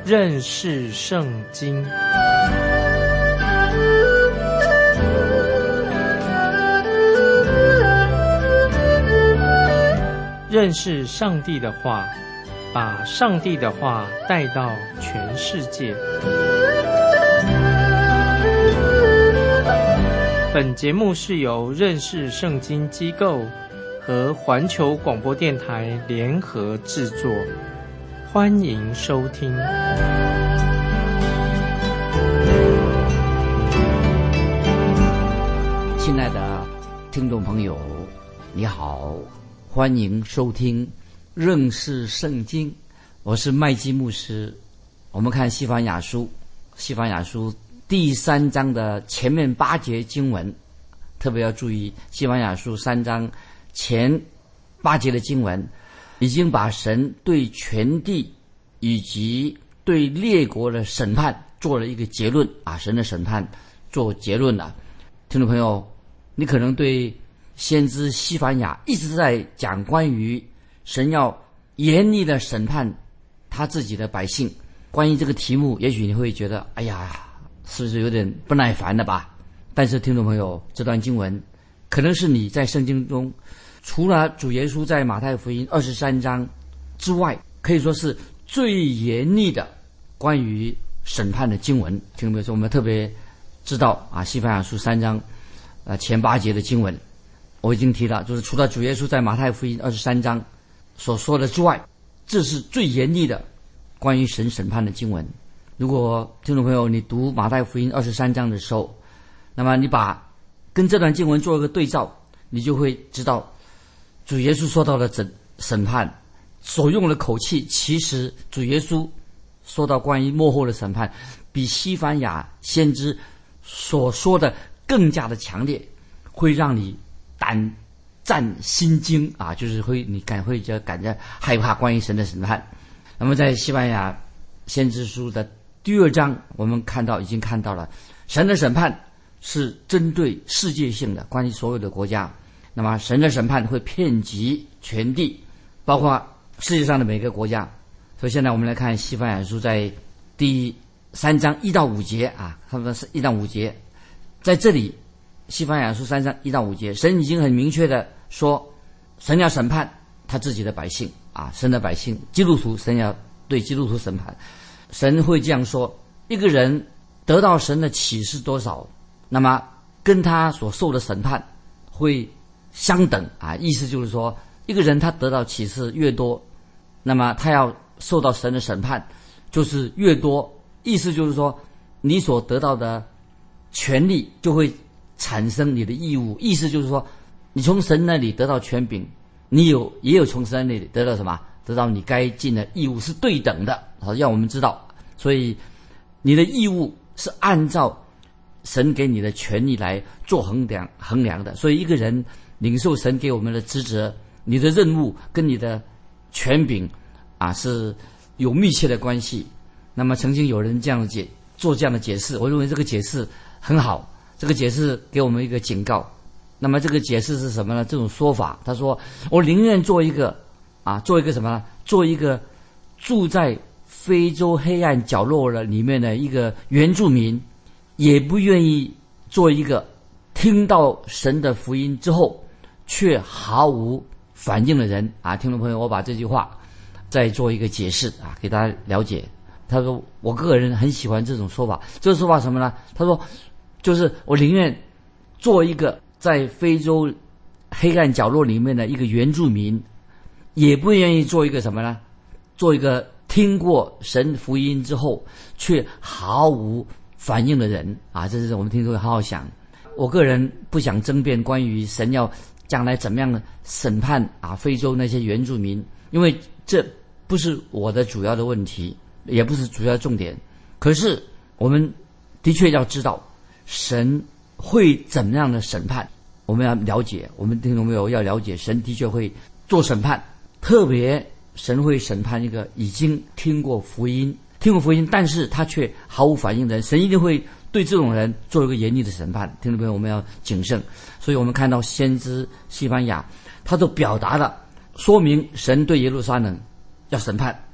认识圣经。认识上帝的话，把上帝的话带到全世界。本节目是由认识圣经机构和环球广播电台联合制作，欢迎收听。 亲爱的听众朋友，你好，欢迎收听认识圣经，我是麦基牧师。我们看西番雅书第3章的前面8节经文，特别要注意西番雅书3章前8节的经文，已经把神对全地以及对列国的审判做了一个结论啊，神的审判做结论了。听众朋友，你可能对先知西番雅一直在讲关于神要严厉的审判他自己的百姓，关于这个题目，也许你会觉得哎呀，是不是有点不耐烦了吧？但是听众朋友，这段经文可能是你在圣经中除了主耶稣在马太福音23章之外，可以说是最严厉的关于审判的经文。听众朋友，我们特别知道啊，西番雅书3章前8节的经文，我已经提了，就是除了主耶稣在马太福音23章所说的之外，这是最严厉的关于神审判的经文。如果听众朋友你读马太福音23章的时候，那么你把跟这段经文做一个对照，你就会知道主耶稣说到的审判所用的口气，其实主耶稣说到关于末后的审判比西番雅先知所说的更加的强烈，会让你胆战心惊啊，就是会感觉害怕关于神的审判。那么在西番雅先知书的第2章，我们已经看到了神的审判是针对世界性的，关于所有的国家。那么神的审判会遍及全地，包括世界上的每个国家。所以现在我们来看西番雅书在第3章1到5节啊，他们是1到5节。在这里西番雅书3章1到5节，神已经很明确的说，神要审判他自己的百姓啊，神的百姓基督徒，神要对基督徒审判。神会这样说，一个人得到神的启示多少，那么跟他所受的审判会相等啊。意思就是说，一个人他得到启示越多，那么他要受到神的审判就是越多。意思就是说，你所得到的权利就会产生你的义务。意思就是说，你从神那里得到权柄，你也有从神那里得到什么？得到你该尽的义务，是对等的。要我们知道，所以你的义务是按照神给你的权利来做衡量的。所以一个人领受神给我们的职责，你的任务跟你的权柄啊是有密切的关系。那么曾经有人做这样的解释，我认为这个解释很好，这个解释给我们一个警告。那么这个解释是什么呢？这种说法，他说我宁愿做一个什么呢？做一个住在非洲黑暗角落的里面的一个原住民，也不愿意做一个听到神的福音之后却毫无反应的人啊。听众朋友，我把这句话再做一个解释啊，给大家了解。他说我个人很喜欢这种说法。这个说法什么呢？他说就是我宁愿做一个在非洲黑暗角落里面的一个原住民，也不愿意做一个什么呢？做一个听过神福音之后却毫无反应的人啊。这是我们听众好好想。我个人不想争辩关于神要将来怎么样的审判啊非洲那些原住民，因为这不是我的主要的问题，也不是主要重点。可是我们的确要知道神会怎么样的审判，我们要了解，我们听众朋友要了解，神的确会做审判。特别神会审判一个已经听过福音，但是他却毫无反应的人，神一定会对这种人做一个严厉的审判。听众朋友，我们要谨慎。所以我们看到先知西番雅，他都表达了说明神对耶路撒冷要审判，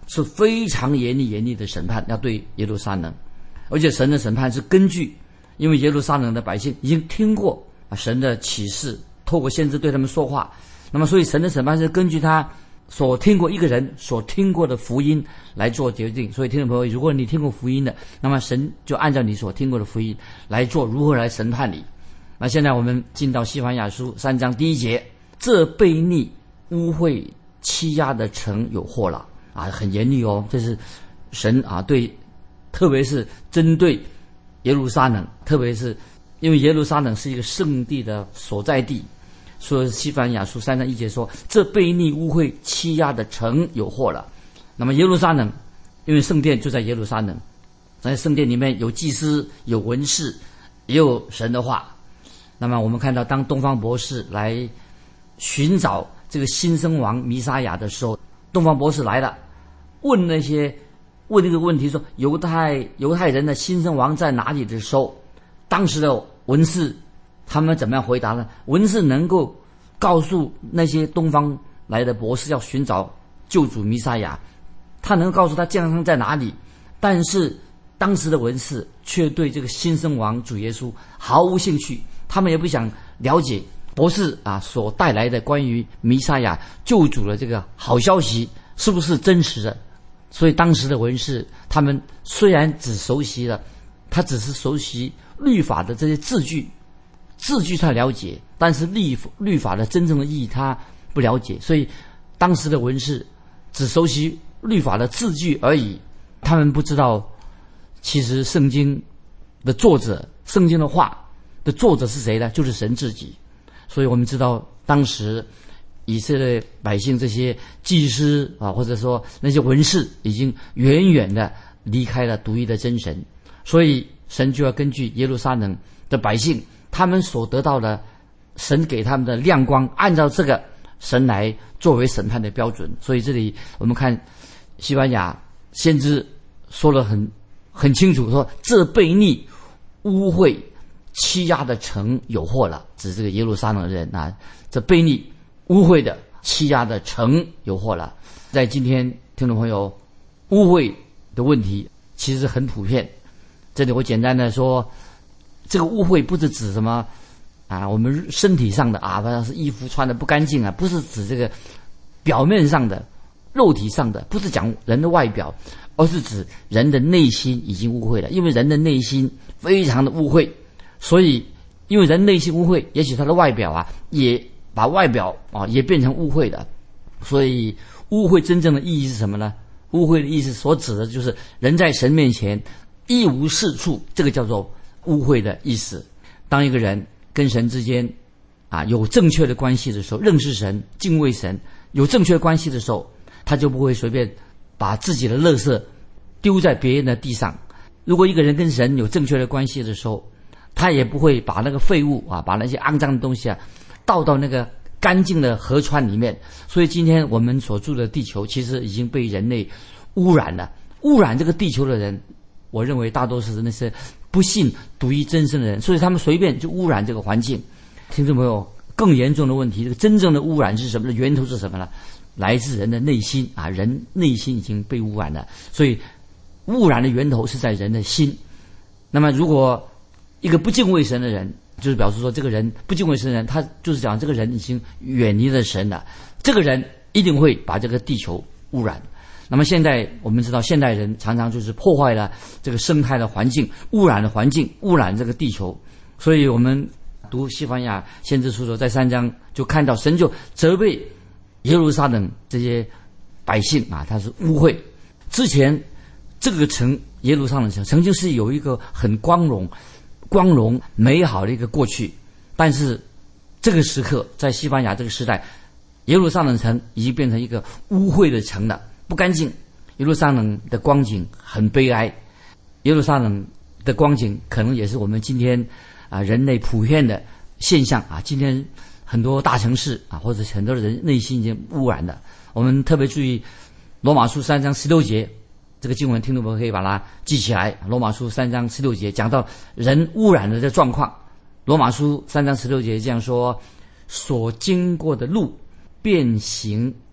是非常严厉的审判，要对耶路撒冷。而且神的审判是根据，因为耶路撒冷的百姓已经听过神的启示，透过先知对他们说话，那么所以神的审判是根据他所听过一个人所听过的福音来做决定。所以听众朋友，如果你听过福音的，那么神就按照你所听过的福音来做如何来审判你。那现在我们进到西番雅书3章第1节，这悖逆污秽欺压的城有祸了啊，很严厉哦，这是神啊对，特别是针对耶路撒冷，特别是因为耶路撒冷是一个圣地的所在地，所以西番雅书3章1节说，这悖逆污秽欺压的城有祸了。那么耶路撒冷，因为圣殿就在耶路撒冷，在圣殿里面有祭司，有文士，也有神的话。那么我们看到，当东方博士来寻找这个新生王弥撒亚的时候，东方博士来了，问这个问题说，犹太人的新生王在哪里的时候，当时的文士他们怎么样回答呢？文士能够告诉那些东方来的博士要寻找救主弥撒亚，他能够告诉他降生在哪里，但是当时的文士却对这个新生王主耶稣毫无兴趣，他们也不想了解博士所带来的关于弥撒亚救主的这个好消息是不是真实的。所以当时的文士他们虽然只熟悉了，他只是熟悉律法的这些字句他了解，但是律法的真正的意义他不了解。所以当时的文士只熟悉律法的字句而已，他们不知道其实圣经的作者，圣经的话的作者是谁呢？就是神自己。所以我们知道当时以色列百姓这些祭司或者说那些文士已经远远的离开了独一的真神，所以神就要根据耶路撒冷的百姓他们所得到的神给他们的亮光，按照这个神来作为审判的标准。所以这里我们看西番雅先知说了很清楚，说这悖逆污秽欺压的城有祸了，指这个耶路撒冷的人这悖逆污秽的欺压的城有祸了。在今天听众朋友，污秽的问题其实很普遍。这里我简单的说，这个污秽不是指什么我们身体上的好像是衣服穿的不干净不是指这个表面上的肉体上的，不是讲人的外表，而是指人的内心已经污秽了。因为人的内心非常的污秽，所以因为人内心污秽，也许他的外表也把外表也变成污秽的。所以污秽真正的意义是什么呢？污秽的意思所指的就是人在神面前一无是处，这个叫做污秽的意思。当一个人跟神之间有正确的关系的时候，认识神，敬畏神，有正确的关系的时候，他就不会随便把自己的垃圾丢在别人的地上。如果一个人跟神有正确的关系的时候，他也不会把那个废物把那些肮脏的东西倒到那个干净的河川里面。所以今天我们所住的地球其实已经被人类污染了。污染这个地球的人，我认为大多是那些不信独一真神的人，所以他们随便就污染这个环境。听众朋友，更严重的问题，这个真正的污染是什么呢？源头是什么呢？来自人的内心人内心已经被污染了。所以污染的源头是在人的心。那么如果一个不敬畏神的人，就是表示说这个人不敬畏神的人，他就是讲这个人已经远离了神了，这个人一定会把这个地球污染。那么现在我们知道，现代人常常就是破坏了这个生态的环境，污染的环境，污染这个地球。所以我们读西番雅先知书的时候，在3章就看到神就责备耶路撒冷这些百姓他是污秽。之前这个城耶路撒冷城曾经是有一个很光荣美好的一个过去，但是这个时刻在西番雅这个时代，耶路撒冷城已经变成一个污秽的城了，不干净。耶路撒冷的光景很悲哀，耶路撒冷的光景可能也是我们今天人类普遍的现象今天很多大城市或者很多人内心已经污染了。我们特别注意罗马书3章16节，这个经文听众朋友可以把它记起来。罗马书3章16节讲到人污染的状况。罗马书3章16节这样说，所经过的路变形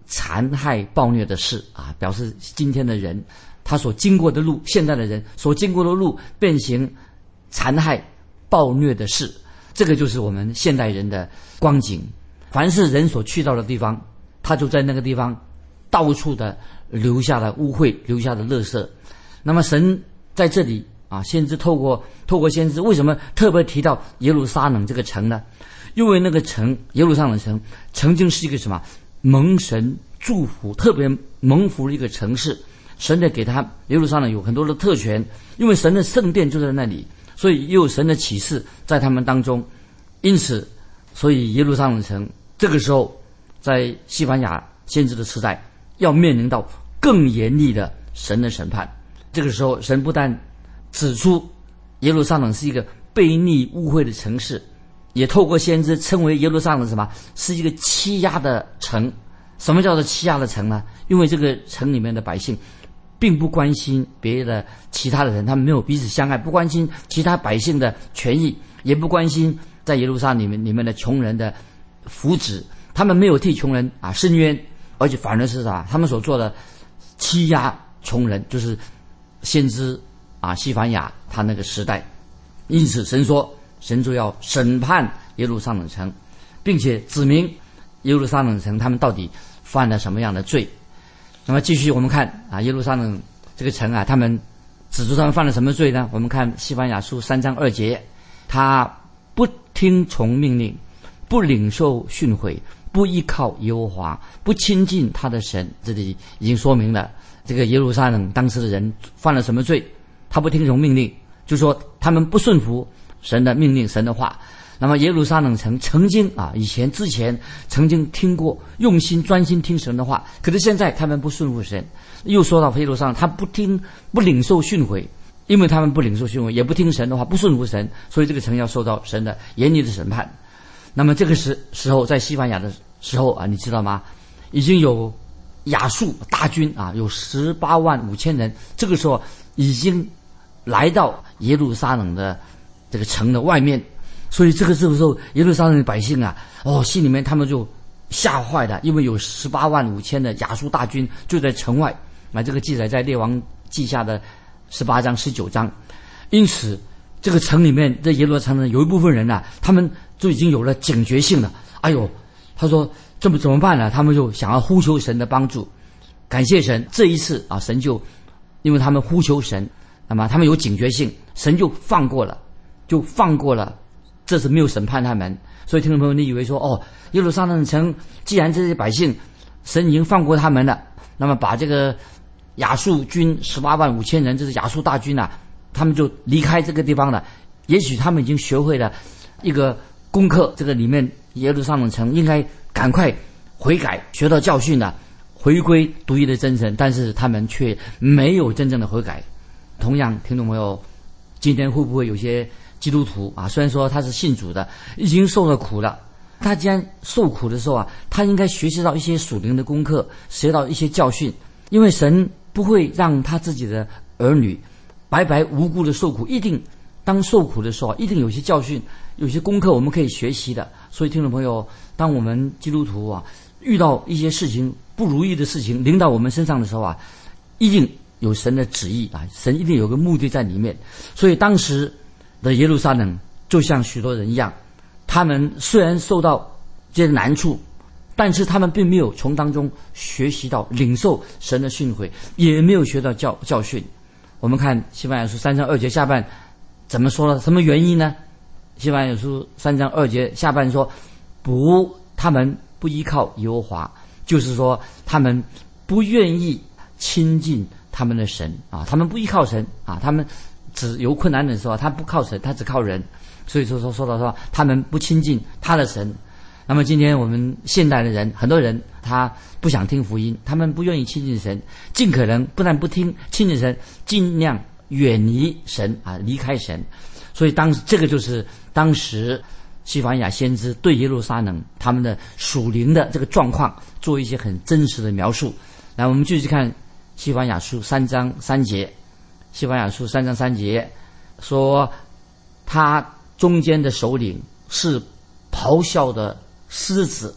残害暴虐的事啊，表示今天的人他所经过的路，现代的人所经过的路变形残害暴虐的事，这个就是我们现代人的光景。凡是人所去到的地方，他就在那个地方到处的留下了污秽，留下了垃圾。那么神在这里啊，先知透过先知，为什么特别提到耶路撒冷这个城呢？因为那个城耶路撒冷城曾经是一个什么蒙神祝福，特别蒙福的一个城市。神的给他耶路撒冷有很多的特权，因为神的圣殿就在那里，所以也有神的启示在他们当中。因此所以耶路撒冷城这个时候在西番雅先知的时代要面临到更严厉的神的审判。这个时候神不但指出耶路撒冷是一个悖逆污秽的城市，也透过先知称为耶路撒冷什么是一个欺压的城。什么叫做欺压的城呢？因为这个城里面的百姓并不关心别的其他的人，他们没有彼此相爱，不关心其他百姓的权益，也不关心在耶路撒冷里面的穷人的福祉，他们没有替穷人啊伸冤，而且反而是啥？他们所做的欺压穷人，就是先知啊西番雅他那个时代。因此神说，神就要审判耶路撒冷城，并且指明耶路撒冷城他们到底犯了什么样的罪。那么继续我们看啊，耶路撒冷这个城啊，他们指出他们犯了什么罪呢？我们看西番雅书3章2节，他不听从命令，不领受训诲，不依靠耶和华，不亲近他的神。这里已经说明了这个耶路撒冷当时的人犯了什么罪。他不听从命令，就是说他们不顺服神的命令，神的话。那么耶路撒冷城曾经啊，之前曾经听过，用心专心听神的话，可是现在他们不顺服神。又说到耶路撒冷，他不领受训诲，因为他们不领受训诲，也不听神的话，不顺服神，所以这个城要受到神的严厉的审判。那么这个时候在西番雅的时候啊，你知道吗？已经有亚述大军啊，有18万5千人，这个时候已经来到耶路撒冷的这个城的外面。所以这个时候耶路撒冷的百姓啊，心里面他们就吓坏了，因为有18万5千的亚述大军就在城外。这个记载在列王记下的18章19章。因此这个城里面在耶路撒冷有一部分人啊，他们就已经有了警觉性了。他说这么怎么办呢？他们就想要呼求神的帮助，感谢神。这一次啊，神就因为他们呼求神，那么他们有警觉性，神就放过了。这次没有审判他们。所以听众朋友，你以为说耶路撒冷城既然这些百姓神已经放过他们了，那么把这个亚述军18万5千人，这是亚述大军啊，他们就离开这个地方了。也许他们已经学会了一个功课，这个里面耶路撒冷城应该赶快悔改，学到教训了，回归独一的真神。但是他们却没有真正的悔改。同样听众朋友，今天会不会有些基督徒啊，虽然说他是信主的，已经受了苦了，他既然受苦的时候啊，他应该学习到一些属灵的功课，学到一些教训。因为神不会让他自己的儿女白白无辜的受苦，一定当受苦的时候一定有些教训，有些功课我们可以学习的。所以听众朋友，当我们基督徒啊遇到一些事情不如意的事情临到我们身上的时候啊，一定有神的旨意啊，神一定有个目的在里面。所以当时的耶路撒冷就像许多人一样，他们虽然受到这些难处，但是他们并没有从当中学习到领受神的训诲，也没有学到教训。我们看西番雅书3章2节下半怎么说了？什么原因呢？西番雅书3章2节下半说，他们不依靠耶和华，就是说他们不愿意亲近他们的神啊，他们不依靠神啊，他们只有困难的时候他不靠神，他只靠人。所以说到说他们不亲近他的神。那么今天我们现代的人，很多人他不想听福音，他们不愿意亲近神，尽可能不但不听亲近神，尽量远离神啊，离开神。所以这个就是当时西番雅先知对耶路撒冷他们的属灵的这个状况做一些很真实的描述。来，我们继续看西番雅书3章3节。西番雅书3章3节说，他中间的首领是咆哮的狮子，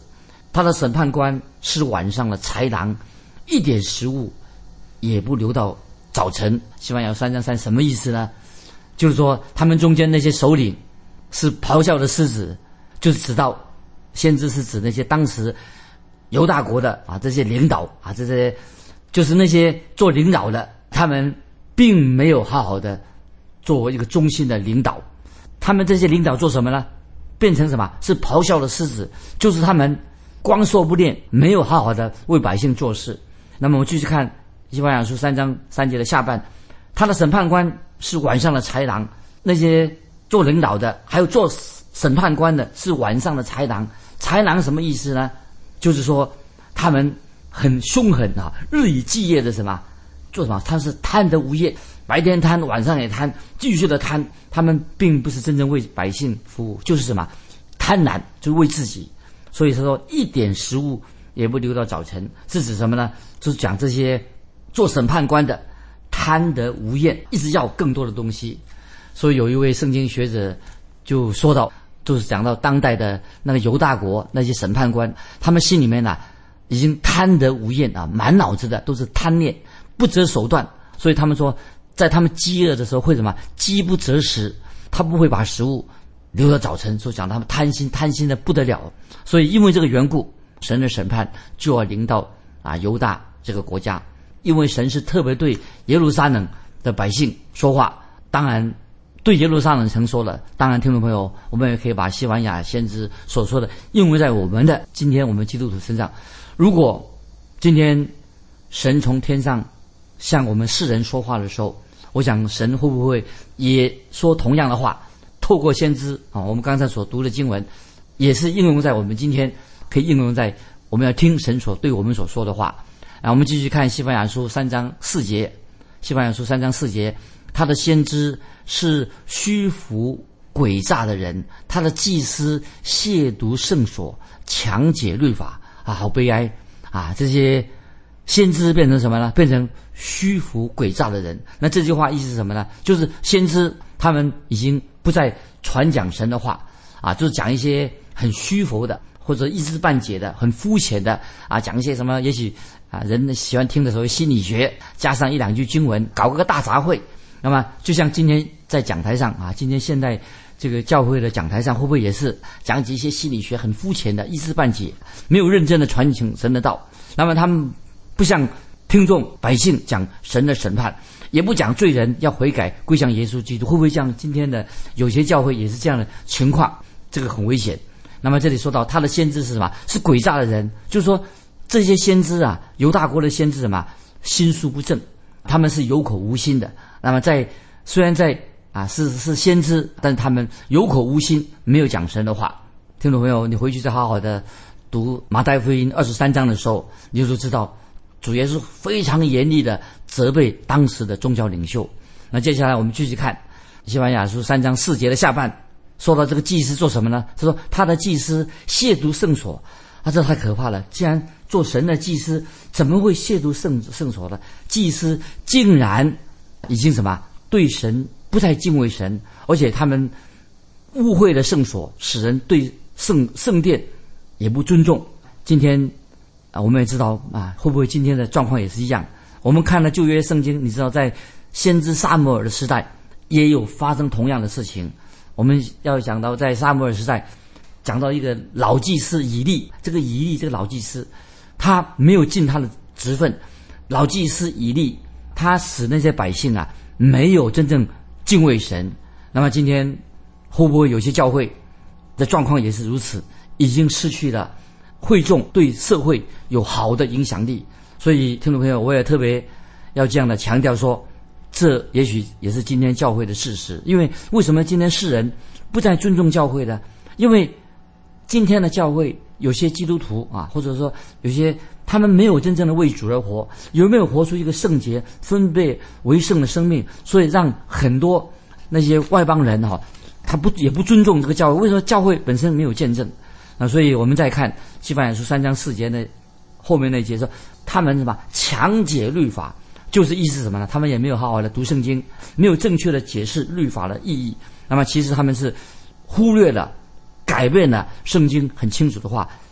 他的审判官是晚上的豺狼，一点食物也不留到早晨。西番雅书3章3什么意思呢？就是说他们中间那些首领是咆哮的狮子，就是指到先知是指那些当时犹大国的这些领导这些就是那些做领导的，他们并没有好好的作为一个中心的领导。他们这些领导做什么呢？变成什么？是咆哮的狮子，就是他们光说不练，没有好好的为百姓做事。那么我们继续看西番雅书3章3节的下半，他的审判官是晚上的豺狼，那些做领导的还有做审判官的是晚上的豺狼。豺狼什么意思呢？就是说他们很凶狠日以继夜的做什么？他是贪得无厌，白天贪，晚上也贪，继续的贪。他们并不是真正为百姓服务，就是什么？贪婪，就是为自己。所以他说一点食物也不留到早晨，是指什么呢？就是讲这些做审判官的贪得无厌，一直要更多的东西。所以有一位圣经学者就说到，就是讲到当代的那个犹大国那些审判官，他们心里面已经贪得无厌满脑子的都是贪念，不择手段。所以他们说在他们饥饿的时候会什么？饥不择食，他不会把食物留到早晨，所以讲他们贪心的不得了。所以因为这个缘故，神的审判就要临到犹大这个国家。因为神是特别对耶路撒冷的百姓说话，当然对耶路撒冷曾说了，当然听众朋友，我们也可以把西番雅先知所说的应用在我们的今天我们基督徒身上。如果今天神从天上向我们世人说话的时候，我想神会不会也说同样的话，透过先知我们刚才所读的经文也是应用在我们今天，可以应用在我们要听神所对我们所说的话。我们继续看西番雅书3章4节。西番雅书3章4节，他的先知是虚浮诡诈的人，他的祭司亵渎圣所，强解律法好悲哀这些先知变成什么呢？变成虚浮诡诈的人。那这句话意思是什么呢？就是先知他们已经不再传讲神的话就是讲一些很虚浮的或者一知半解的很肤浅的讲一些什么也许人喜欢听的时候心理学加上一两句经文，搞个大杂烩。那么就像今天在讲台上今天现在这个教会的讲台上会不会也是讲几些心理学很肤浅的一知半解，没有认真的传讲神的道。那么他们不向听众百姓讲神的审判，也不讲罪人要悔改归向耶稣基督，会不会像今天的有些教会也是这样的情况？这个很危险。那么这里说到他的先知是什么？是诡诈的人，就是说这些先知犹大国的先知什么？心术不正，他们是有口无心的。那么虽然在是先知，但是他们有口无心，没有讲神的话。听众朋友，你回去再好好的读马太福音23章的时候，你就知道主耶稣非常严厉的责备当时的宗教领袖。那接下来我们继续看西番雅书3章4节的下半，说到这个祭司做什么呢？他说他的祭司亵渎圣所这太可怕了。既然做神的祭司，怎么会亵渎圣所呢？祭司竟然已经什么对神不太敬畏神，而且他们误会了圣所，使人对圣殿也不尊重。今天我们也知道会不会今天的状况也是一样？我们看了旧约圣经，你知道在先知撒母耳的时代也有发生同样的事情。我们要讲到在撒母耳时代，讲到一个老祭司以利，这个老祭司他没有尽他的职分。老祭司以利他使那些百姓没有真正敬畏神。那么今天会不会有些教会的状况也是如此，已经失去了会众对社会有好的影响力？所以听众朋友，我也特别要这样的强调说，这也许也是今天教会的事实。因为为什么今天世人不再尊重教会呢？因为今天的教会有些基督徒或者说有些他们没有真正的为主而活，有没有活出一个圣洁分别为圣的生命，所以让很多那些外邦人他也不尊重这个教会。为什么？教会本身没有见证。所以我们再看西番雅书3章4节的后面那节说，他们什么强解律法，就是意思是什么呢？他们也没有好好的读圣经，没有正确的解释律法的意义。那么其实他们是忽略了改变了圣经很清楚的话，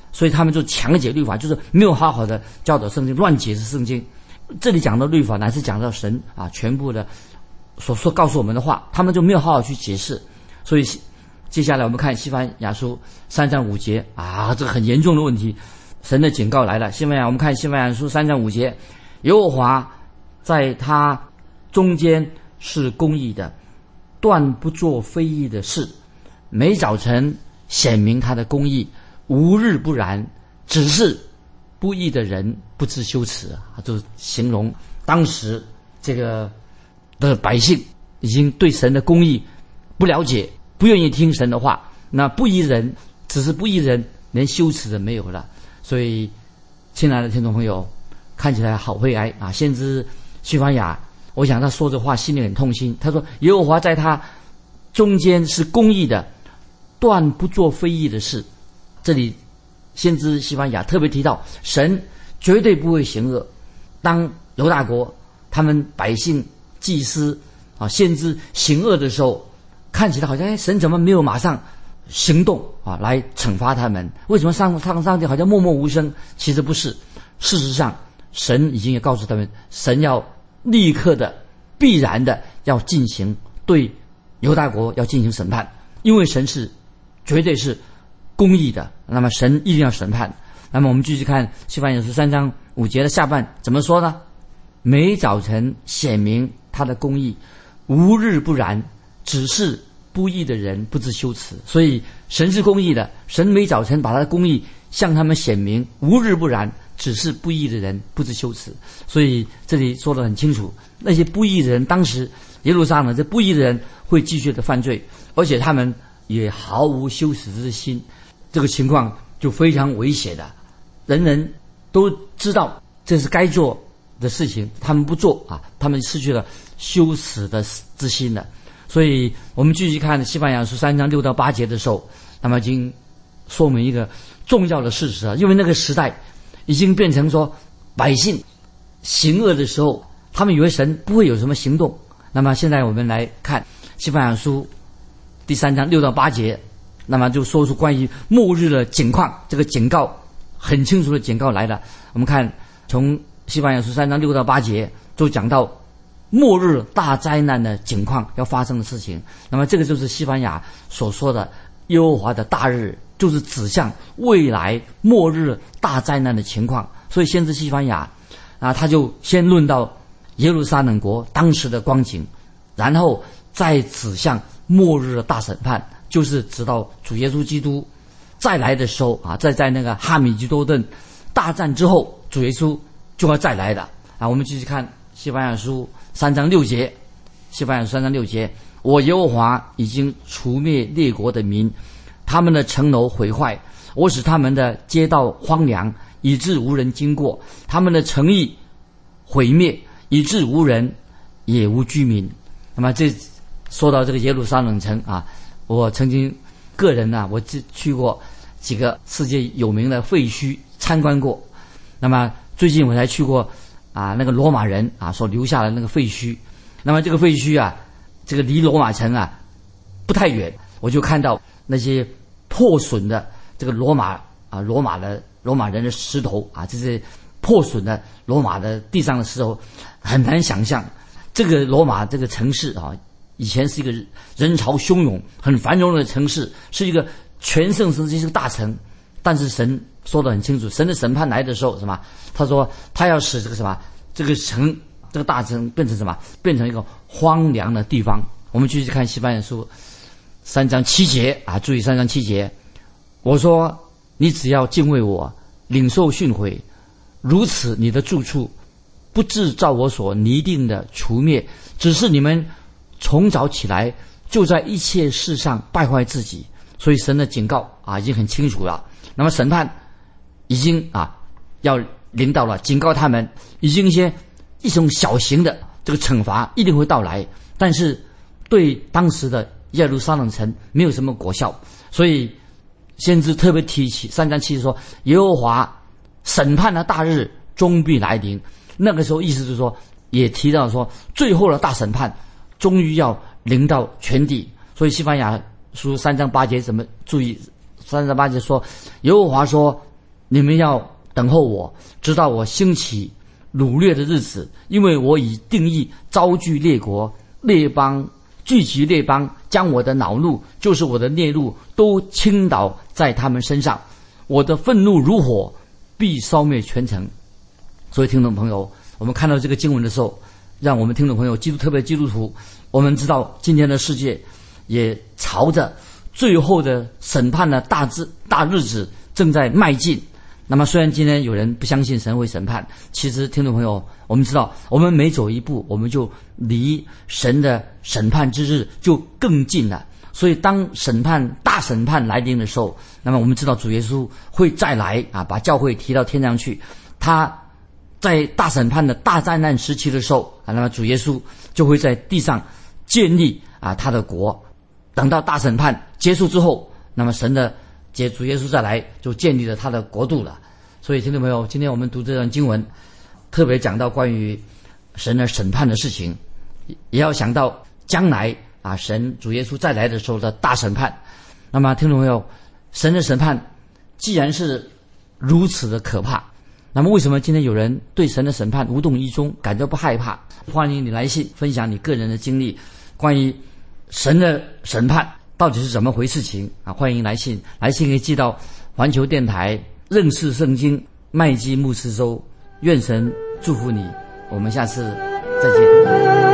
所以他们就强解律法，就是没有好好的教导圣经，乱解释圣经。这里讲到律法乃是讲到神全部的所说告诉我们的话，他们就没有好好去解释。所以接下来我们看西番雅书3章5节这个很严重的问题，神的警告来了。我们看西番雅书3章5节，耶和华在他中间是公义的，断不做非义的事，每早晨显明他的公义，无日不然，只是不义的人不知羞耻就是形容当时这个的百姓已经对神的公义不了解，不愿意听神的话。那不义人，只是不义人，连羞耻的没有了。所以，亲爱的听众朋友，看起来好悲哀先知西番雅，我想他说这话心里很痛心。他说：“耶和华在他中间是公义的，断不做非义的事。”这里先知西番雅特别提到，神绝对不会行恶。当犹大国他们百姓、祭司先知行恶的时候，看起来好像神怎么没有马上行动来惩罚他们？为什么上帝好像默默无声？其实不是，事实上神已经也告诉他们，神要立刻的、必然的要进行对犹大国要进行审判，因为神是绝对是公义的，那么神一定要审判。那么我们继续看西番雅书3章5节的下半怎么说呢？每早晨显明他的公义，无日不然，只是不义的人不知羞耻。所以神是公义的，神每早晨把他的公义向他们显明，无日不然，只是不义的人不知羞耻。所以这里说得很清楚，那些不义的人，当时耶路撒冷这不义的人会继续的犯罪，而且他们也毫无羞耻之心，这个情况就非常危险的。人人都知道这是该做的事情，他们不做他们失去了羞耻的之心了。所以我们继续看西番雅书3章6到8节的时候，那么已经说明一个重要的事实因为那个时代已经变成说，百姓行恶的时候，他们以为神不会有什么行动。那么现在我们来看西番雅书第3章6到8节，那么就说出关于末日的景况，这个警告很清楚的警告来了。我们看从西番雅书3章6到8节就讲到末日大灾难的景况要发生的事情。那么这个就是西番雅所说的耶和华的大日，就是指向未来末日大灾难的情况。所以先知西番雅他就先论到耶路撒冷国当时的光景，然后再指向末日的大审判，就是直到主耶稣基督再来的时候在那个哈米吉多顿大战之后，主耶稣就要再来的我们继续看西番雅书3章6节，西番雅书3章6节，我耶和华已经除灭列国的民，他们的城楼毁坏，我使他们的街道荒凉，以致无人经过，他们的城邑毁灭，以致无人也无居民。那么这说到这个耶路撒冷城我曾经个人我去过几个世界有名的废墟参观过。那么最近我才去过那个罗马人所留下的那个废墟。那么这个废墟这个离罗马城不太远，我就看到那些破损的这个罗马人的石头这些破损的罗马的地上的石头，很难想象这个罗马这个城市以前是一个人潮汹涌很繁荣的城市，是一个全盛时期是个大城。但是神说得很清楚，神的审判来的时候他说他要使这个城这个大城变成变成一个荒凉的地方。我们继续看西番雅书3章7节注意3章7节，我说你只要敬畏我，领受训诲，如此你的住处不致照我所拟定的除灭，只是你们从早起来就在一切事上败坏自己。所以神的警告已经很清楚了。那么审判已经要临到了，警告他们已经一种小型的这个惩罚一定会到来，但是对当时的耶路撒冷城没有什么果效。所以先知特别提起3章7节说，耶和华审判的大日终必来临。那个时候意思就是说，也提到说最后的大审判终于要临到全地。所以西番雅书3章8节怎么注意？3章8节说，耶和华说， 你们要等候我，直到我兴起掳掠的日子，因为我已定义招聚列国列邦，聚集列邦，将我的恼怒，就是我的烈怒，都倾倒在他们身上。我的愤怒如火，必烧灭全城。所以听众朋友，我们看到这个经文的时候，让我们听众朋友特别基督徒，我们知道今天的世界也朝着最后的审判的大日子正在迈进。那么虽然今天有人不相信神会审判，其实听众朋友，我们知道我们每走一步，我们就离神的审判之日就更近了。所以当大审判来临的时候，那么我们知道主耶稣会再来啊，把教会提到天上去。他在大审判的大灾难时期的时候啊，那么主耶稣就会在地上建立啊他的国。等到大审判结束之后，那么主耶稣再来就建立了他的国度了。所以听众朋友，今天我们读这段经文，特别讲到关于神的审判的事情，也要想到将来啊主耶稣再来的时候的大审判。那么听众朋友，神的审判既然是如此的可怕，那么为什么今天有人对神的审判无动于衷，感到不害怕？欢迎你来信分享你个人的经历，关于神的审判到底是怎么回事情啊？欢迎来信可以寄到环球电台认识圣经麦基牧师收。愿神祝福你，我们下次再见。